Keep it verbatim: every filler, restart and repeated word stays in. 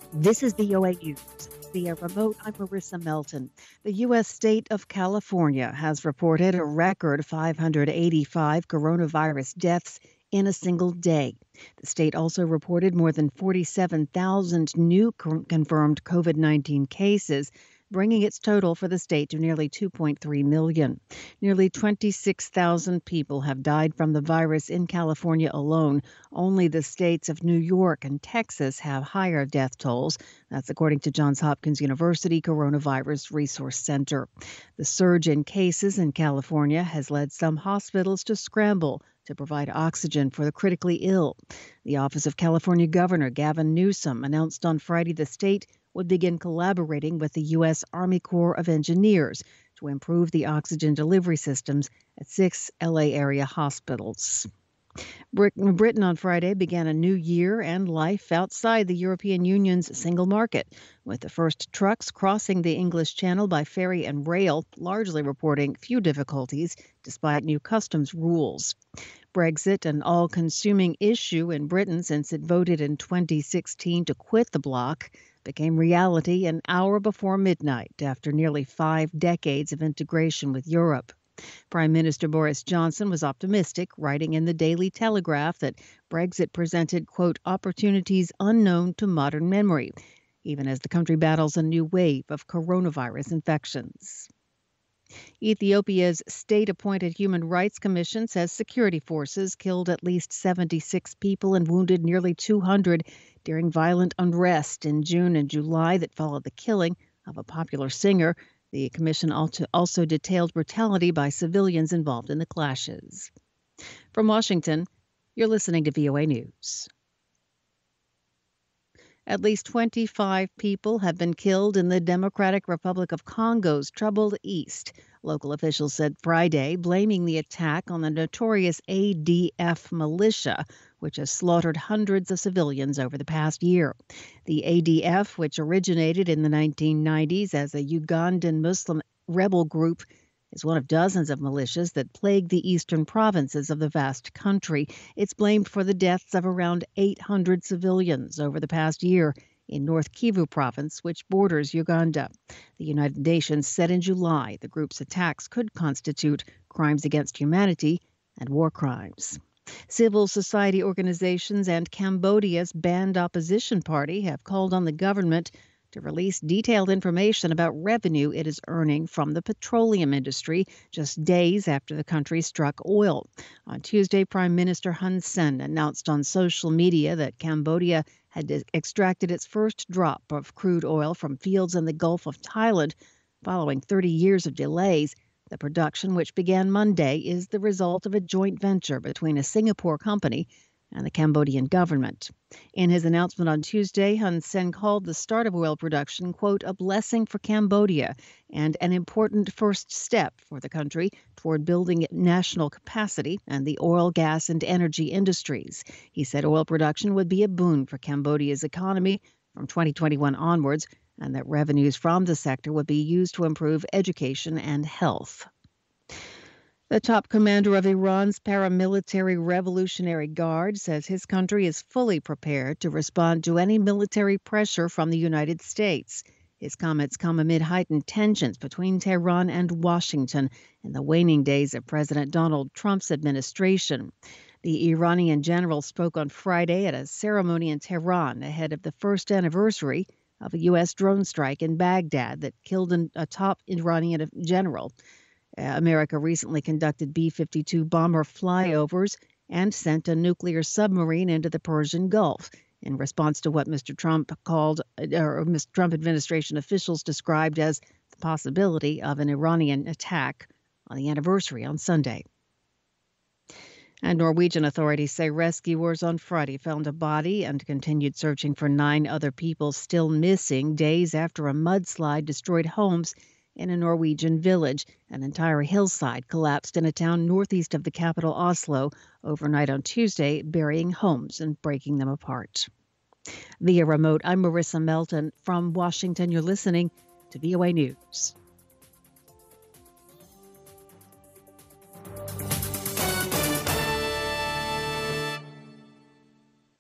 This is V O A News. Via remote, I'm Marissa Melton. The U S state of California has reported a record five hundred eighty-five coronavirus deaths in a single day. The state also reported more than forty-seven thousand new co- confirmed COVID nineteen cases, bringing its total for the state to nearly two point three million. Nearly twenty-six thousand people have died from the virus in California alone. Only the states of New York and Texas have higher death tolls. That's according to Johns Hopkins University Coronavirus Resource Center. The surge in cases in California has led some hospitals to scramble to provide oxygen for the critically ill. The Office of California Governor Gavin Newsom announced on Friday the state would begin collaborating with the U S. Army Corps of Engineers to improve the oxygen delivery systems at six L A area hospitals. Britain on Friday began a new year and life outside the European Union's single market, with the first trucks crossing the English Channel by ferry and rail, largely reporting few difficulties despite new customs rules. Brexit, an all-consuming issue in Britain since it voted in twenty sixteen to quit the bloc, became reality an hour before midnight after nearly five decades of integration with Europe. Prime Minister Boris Johnson was optimistic, writing in the Daily Telegraph that Brexit presented, quote, opportunities unknown to modern memory, even as the country battles a new wave of coronavirus infections. Ethiopia's state-appointed Human Rights Commission says security forces killed at least seventy-six people and wounded nearly two hundred during violent unrest in June and July that followed the killing of a popular singer. The commission also detailed brutality by civilians involved in the clashes. From Washington, you're listening to V O A News. At least twenty-five people have been killed in the Democratic Republic of Congo's troubled east, local officials said Friday, blaming the attack on the notorious A D F militia, which has slaughtered hundreds of civilians over the past year. The A D F, which originated in the nineteen nineties as a Ugandan Muslim rebel group, is one of dozens of militias that plague the eastern provinces of the vast country. It's blamed for the deaths of around eight hundred civilians over the past year in North Kivu province, which borders Uganda. The United Nations said in July the group's attacks could constitute crimes against humanity and war crimes. Civil society organizations and Cambodia's banned opposition party have called on the government to release detailed information about revenue it is earning from the petroleum industry just days after the country struck oil. On Tuesday, Prime Minister Hun Sen announced on social media that Cambodia had extracted its first drop of crude oil from fields in the Gulf of Thailand following thirty years of delays. The production, which began Monday, is the result of a joint venture between a Singapore company and the Cambodian government. In his announcement on Tuesday, Hun Sen called the start of oil production, quote, a blessing for Cambodia and an important first step for the country toward building national capacity and the oil, gas, and energy industries. He said oil production would be a boon for Cambodia's economy from twenty twenty-one onwards, and that revenues from the sector would be used to improve education and health. The top commander of Iran's paramilitary Revolutionary Guard says his country is fully prepared to respond to any military pressure from the United States. His comments come amid heightened tensions between Tehran and Washington in the waning days of President Donald Trump's administration. The Iranian general spoke on Friday at a ceremony in Tehran ahead of the first anniversary of a U S drone strike in Baghdad that killed an, a top Iranian general. Uh, America recently conducted B fifty-two bomber flyovers and sent a nuclear submarine into the Persian Gulf in response to what Mister Trump called, or Mister Trump administration officials described as the possibility of an Iranian attack on the anniversary on Sunday. And Norwegian authorities say rescuers on Friday found a body and continued searching for nine other people still missing days after a mudslide destroyed homes in a Norwegian village. An entire hillside collapsed in a town northeast of the capital, Oslo, overnight on Tuesday, burying homes and breaking them apart. Via remote, I'm Marissa Melton. From Washington, you're listening to V O A News.